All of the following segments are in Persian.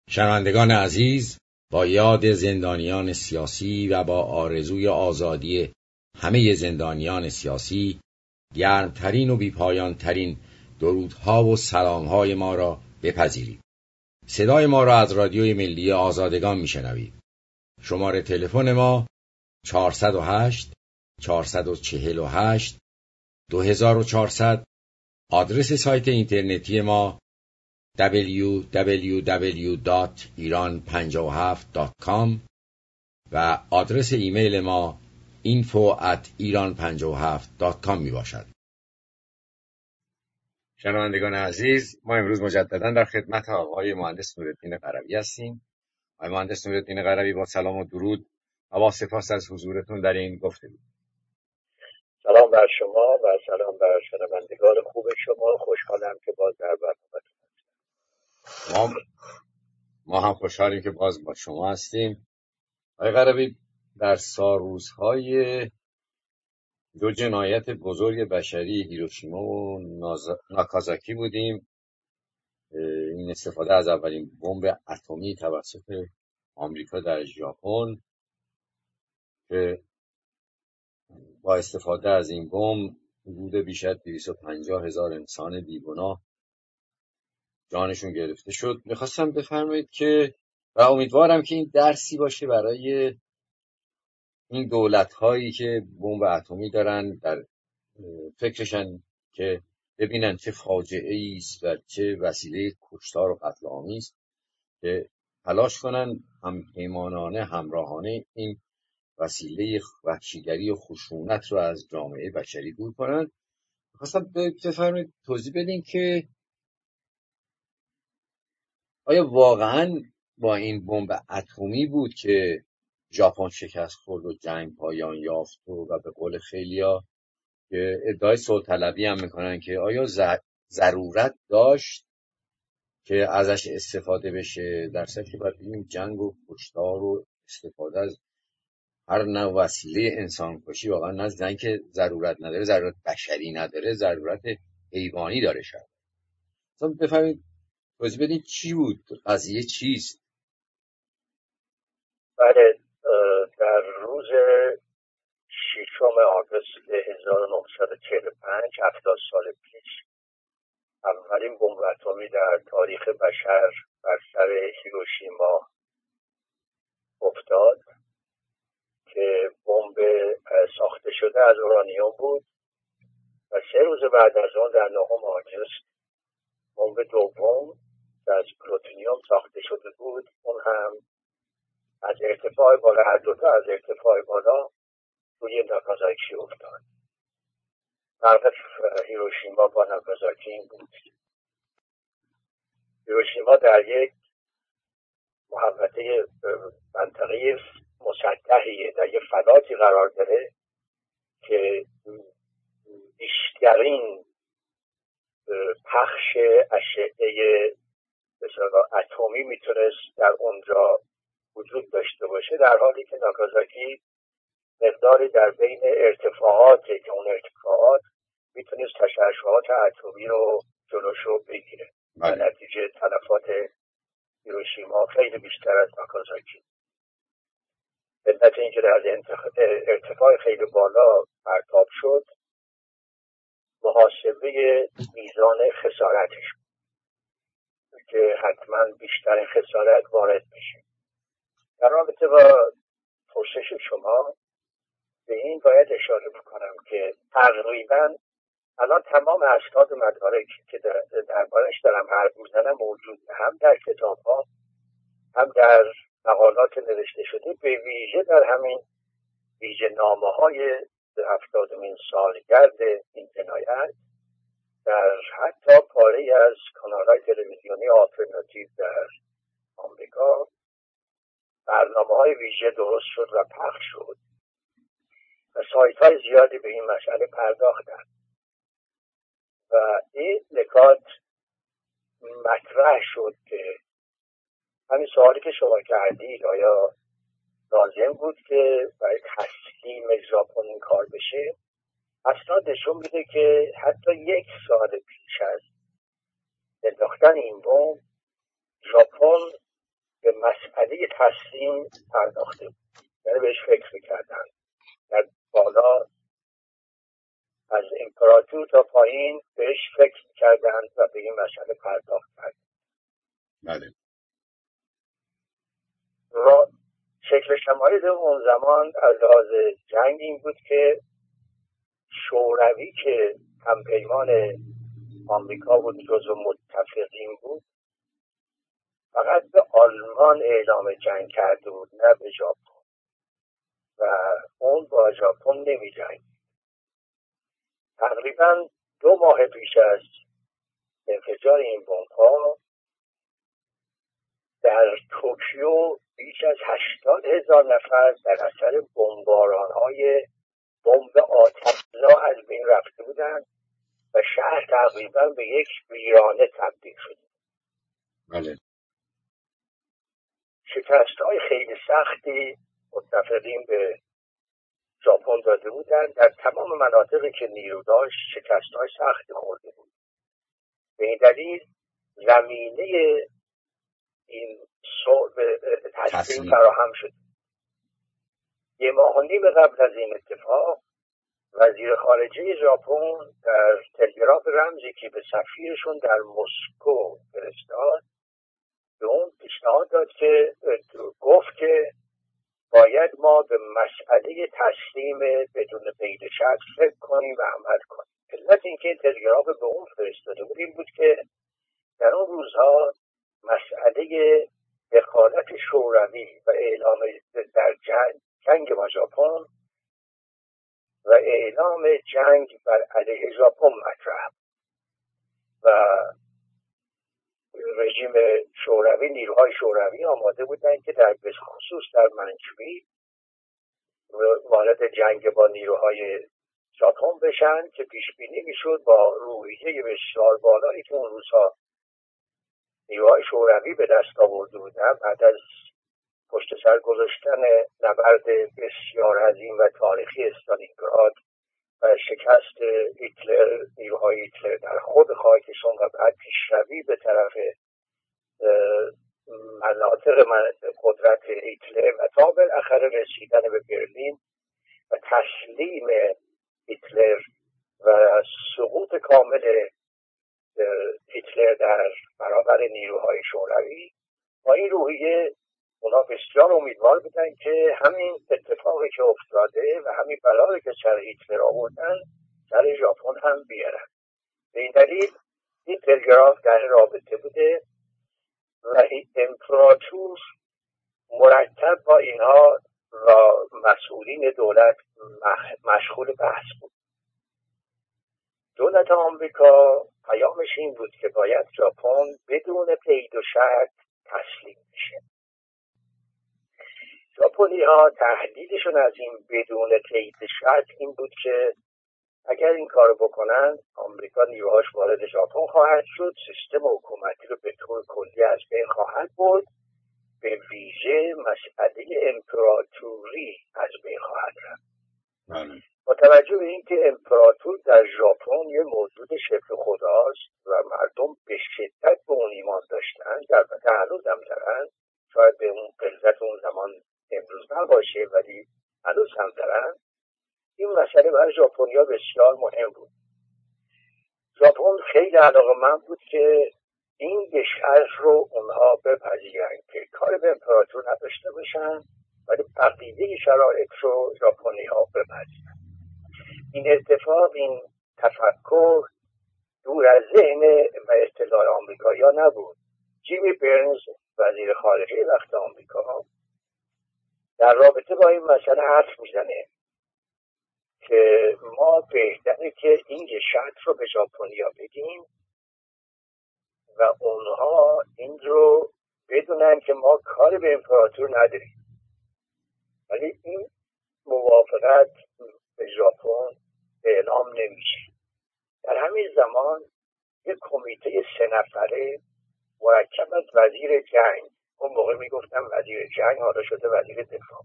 شنوندگان عزیز، با یاد زندانیان سیاسی و با آرزوی آزادی همه زندانیان سیاسی، گرمترین و بیپایانترین درودها و سلامهای ما را بپذیرید. صدای ما را از رادیوی ملی آزادگان میشنوید. شماره تلفن ما 408 448 2400. آدرس سایت اینترنتی ما www.iran57.com و آدرس ایمیل ما info@iran57.com می باشد. شنوندگان عزیز، ما امروز مجددا در خدمت آقای مهندس نورالدین قروی هستیم. آقای مهندس نورالدین قروی، با سلام و درود و با سپاس از حضورتون در این گفتگو. سلام بر شما و سلام بر شنوندگان خوب شما. خوشحالم که باز در برنامه‌تون ما هم خوشحالیم که باز با شما هستیم. آقای قروی، در سالروزهای دو جنایت بزرگ بشری هیروشیما و ناکازاکی بودیم. این استفاده از اولین بمب اتمی توسط آمریکا در ژاپن که با استفاده از این بمب حدود بیش از 250,000 انسان بیگناه جانشون گرفته شد. میخواستم بفرمایید که و امیدوارم که این درسی باشه برای این دولت‌هایی که بمب اتمی دارن، در فکرشن که ببینن چه فاجعه‌ای است و چه وسیله کشتار و قتل عامی است، که تلاش کنن همپیمانانه همراهانه این وسیله وحشیگری و خشونت رو از جامعه بشری دور کنن. می‌خواستم بفرمایید توضیح بدین که آیا واقعاً با این بمب اتمی بود که ژاپن شکست خورد و جنگ پایان یافت و به قول خیلیا که ادعای صلح طلبی هم میکنن که آیا ضرورت داشت که ازش استفاده بشه، در صورتی که باید این جنگ و کشتار و استفاده از هر نوع وسیله انسان کشی واقعا نه زن که ضرورت نداره، ضرورت بشری نداره، ضرورت حیوانی داره. شد بفهمید توضیح بدین چی بود قضیه، چیست؟ بله، در روز 6 آگوست 1945، 70 سال پیش، اولین بمب اتمی در تاریخ بشر بر سر هیروشیما افتاد که بمب ساخته شده از اورانیوم بود و 3 روز بعد از آن در 9 آگوست بمب دوم که از پلوتونیوم ساخته شده بود، اون هم از ارتفاع بالا، هر دوتا از ارتفاع بالا روی ناکازاکی افتاد. فرق هیروشیما با ناکازاکی این بود: هیروشیما در یک محوطه منطقه مسطحی، در یک فلاتی قرار داره که بیشترین پخش اشعه اتمی میتونست در اونجا وجود داشته باشه، در حالی که ناکازاکی مقداری در بین ارتفاعات که اون ارتفاعات میتونست تشعشعات اتمی رو جلوشو بگیره. در نتیجه تلفات هیروشیما خیلی بیشتر از ناکازاکی. علت اینکه از ارتفاع خیلی بالا پرتاب شد محاسبه میزان خسارتش که حتما بیشتر خسارت وارد میشه. در رابطه با پرسش شما به این باید اشاره بکنم که تقریبا الان تمام اسناد و مدارکی که دربارش دارم حرف میزنم موجود، هم در کتاب‌ها هم در مقالات نوشته شده، به ویژه در همین ویژه نامه‌های 70مین سالگرد این جنایت، در حتی پاره از کانال‌های تلویزیونی آلترناتیو در آمریکا برنامه‌های ویژه درست شد و پخش شد و سایت‌های زیادی به این مسئله پرداختند و این نکات مطرح شد که همین سوالی که شما کردید، آیا لازم بود که برای تسلیم ژاپن این کار بشه؟ اسناد نشون میده که حتی 1 سال پیش از انداختن این بمب، ژاپن به مسئله تسلیم پرداخته بود. یعنی بهش فکر میکردن در بالا از امپراتور تا پایین بهش فکر میکردن و به این مسئله پرداخت کردن. بله. شکل شمایل اون زمان از لحاظ جنگ این بود که شوروی که همپیمان آمریکا بود، جزو متفقین بود، فقط به آلمان اعلام جنگ کرده بود، نه به ژاپن، و اون با ژاپن نمی جنگ. تقریبا 2 ماه پیش از انفجار این بمب‌ها در توکیو بیش از 80,000 نفر در اثر بمباران‌های بمب آتش‌زا از بین رفته بودند و شهر تقریبا به یک ویرانه تبدیل شد. بله. شکست‌های خیلی سختی متفقین به ژاپن داده بودند. در تمام مناطقی که نیرو داشت شکست‌های سختی خورده بود. به این دلیل زمینه این تسلیم فراهم شد. 1.5 ماه قبل از این اتفاق وزیر خارجه ژاپن در تلگراف رمزی که به سفیرشون در مسکو فرستاد به اون پیشنهاد داد که گفت که باید ما به مسئله تسلیم بدون قید شرط فکر کنیم و عمل کنیم. علت اینکه تلگراف به اون فرستاده بود این بود که در اون روزها مسئله دخالت شوروی و اعلام در جنگ با ژاپن و اعلام جنگ بر علیه ژاپن مطرح و رژیم شوروی، نیروهای شوروی آماده بودند که در خصوص در منچوری وارد جنگ با نیروهای ژاپن بشن که پیش بینی میشد با روحیه بسیار بالایی که اون روزها نیروهای شوروی به دست آورده بودند بعد از پشت سر گذاشتن نبرد بسیار عظیم و تاریخی استالینگراد و شکست هیتلر، نیروهای هیتلر در خود خاکشون و بعد پیشروی به طرف مناطق قدرت هیتلر و تا بالاخره رسیدن به برلین و تسلیم هیتلر و سقوط کامل هیتلر در برابر نیروهای شوروی. با این روحیه اونا بسیار امیدوار بودن که همین اتفاقی که افتاده و همین بلایی که سر هیتلر آوردن سر ژاپن هم بیارن. به این دلیل این تلگراف در رابطه بوده و امپراتور مرتب با اینها و مسئولین دولت مشغول بحث بود. دولت آمریکا پیامش این بود که باید ژاپن بدون قید و شرط تسلیم بشه. ژاپنی‌ها تهدیدشون از این بدون قید شرط این بود که اگر این کارو بکنن آمریکا نیروهاش وارد ژاپن خواهد شد، سیستم حکومتی رو به طور کلی از بین خواهد برد، به ویژه مسئله امپراتوری از بین خواهد رفت. با توجه به اینکه امپراتور در ژاپن یه موجود شبه خداست و مردم به شدت به اون ایمان داشتن، البته هنوز هم دارن، شاید به اون غلظت اون زمان امروز نباشه ولی هنوز هم دارن، این مسئله برای ژاپنیا بسیار مهم بود. ژاپن خیلی علاقه‌مند بود که این شرط رو اونها بپذیرن که کار به امپراتور نداشته باشن ولی بقیه شرایط رو ژاپنی‌ها بپذیرن. این اتفاق، این تفکر دور از ذهن و اطلاع آمریکایی‌ها نبود. جیمی برنز وزیر خارجه وقت آمریکا در رابطه با این مسئله حرف میزنه که ما بهتره که این شرط رو به ژاپنیا بگیم و اونها این رو بدونن که ما کار به امپراتور نداریم. ولی این موافقت به ژاپن اعلام نمیشه. در همین زمان یک کمیته 3 نفره مرکب از وزیر جنگ، اون موقع میگفتم وزیر جنگ، حالا شده وزیر دفاع،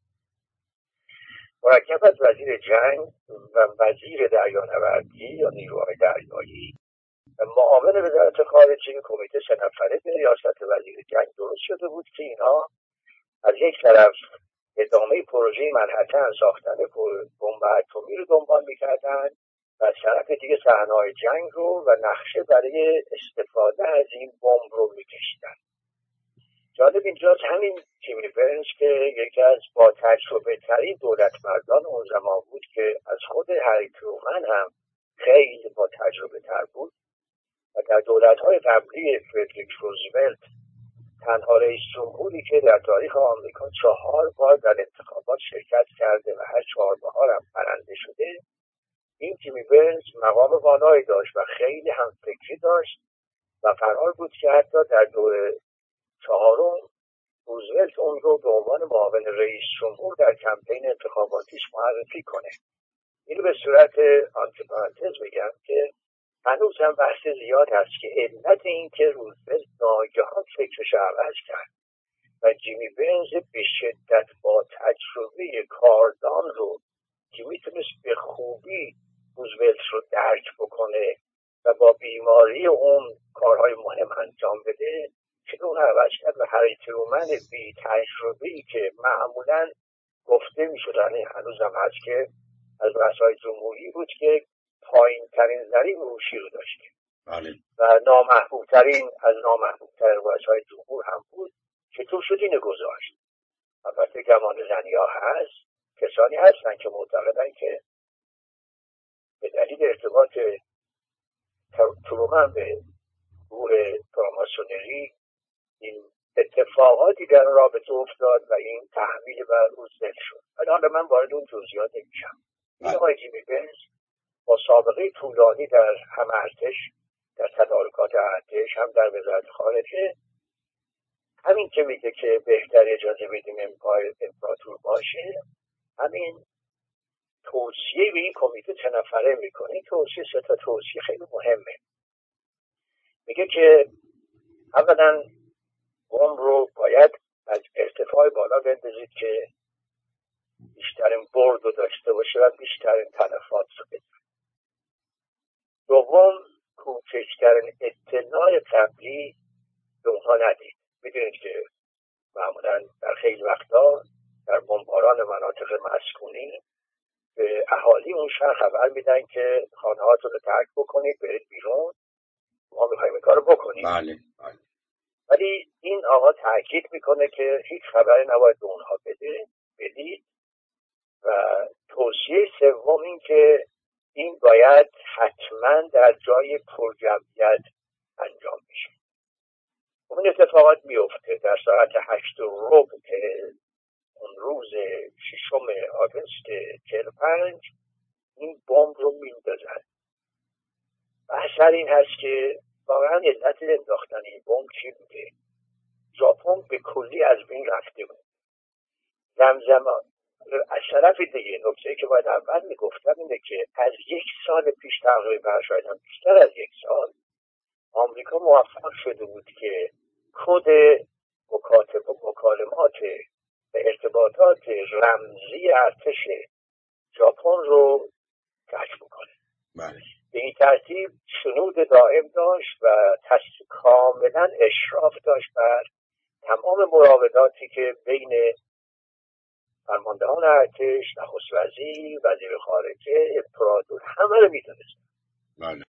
مرکب از وزیر جنگ و وزیر دریانوردی یا نیروهای دریایی معاون وزارت خارجه کمیته 3 نفره به ریاست وزیر جنگ درست شده بود که اینا از یک طرف ادامه پروژه منحتن ساختن بمب اتمی رو دنبال میکردن و از طرف دیگه صحنه‌های جنگ رو و نقشه برای استفاده از این بمب رو میکشیدن. جالب اینجاست همین جیمی برنز که یکی از با تجربه ترین دولتمردان اون زمان بود که از خود هری ترومن هم خیلی با تجربه تر بود و در دولت‌های قبلی فردریک روزولت تنها رئیس جمهوری که در تاریخ آمریکا 4 بار در انتخابات شرکت کرده و هر 4 بار هم برنده شده، این جیمی برنز مقام والایی داشت و خیلی هم فکری داشت و قرار بود که حتی در دور 4 روزولت اون رو به عنوان معاون رئیس جمهور در کمپین انتخاباتیش معرفی کنه. اینو به صورت آنتیپارانتز بگم که هنوز هم بحث زیاد هست که علت این که روزولت ناگهان فکرش عوض کرد و جیمی برنز به شدت با تجربه کاردان رو که میتونست به خوبی روزولت رو درک بکنه و با بیماری اون کارهای مهم انجام بده که اون عوض کرد و هری ترومن بی تجربه‌ای که معمولاً گفته میشد هنوز هم هست که از رؤسای جمهوری بود که پایین ترین ضریب هوشی رو داشته و نامحبوبترین از نامحبوبترین رؤسای جمهور هم بود که تو شد اینو گذاشت. البته گمان زنی‌ها هست، کسانی هستن که معتقدن که به دلیل ارتباط ترومن به گروه فراماسونری این اتفاقاتی در رابطه افتاد و این تحمیل بر روزولت شد. ولی حالا من وارد اون جزئیات نمیشم. این آقای جیمی برنز با سابقه طولانی در هم ارتش، در تدارکات ارتش، هم در وزارت خارجه، همین که میگه که بهتر اجازه بدیم امپراتور باشه، همین توصیه به این کمیته 3 نفره میکنه. این توصیه 3 تا توصیه خیلی مهمه. میگه که اولا بمب رو باید از ارتفاع بالا بندازید که بیشترین برد رو داشته باشه و بیشترین تلفات رو بده. دوم، کوچکترین اطلاع قبلی به اونها ندید. میدونید که معمولا در خیلی وقتا در بمباران مناطق مسکونی به اهالی اون شهر خبر میدن که خانه‌هاتون رو ترک بکنید، برید بیرون، ما میخوایم این کارو بکنیم. بله. ولی این آقا تاکید میکنه که هیچ خبری نباید به اونها بدید. و توصیه سوم این که این باید حتما در جای پرجمعیت انجام بشه. اون اتفاقات میفته در ساعت 8:15 که اون روز 6 آگوست 45 این بمب رو میندازن. بحث این هست که واقعا علت انداختن این بمب چی بوده؟ ژاپن به کلی از بین رفته بود. زمزمان از طرف دیگه نکته که باید اول میگفتم اینه که از 1 سال پیش تقریبا شاید هم بیشتر از 1 سال آمریکا موفق شده بود که کد مکالمات و ارتباطات رمزی ارتش ژاپن رو کشف بکنه. به این ترتیب شنود دائم داشت و کاملا اشراف داشت بر تمام مراوداتی که بین فرماندهان ارتش، نخست وزیر، وزیر خارجه، امپراتور، همه رو میدونست.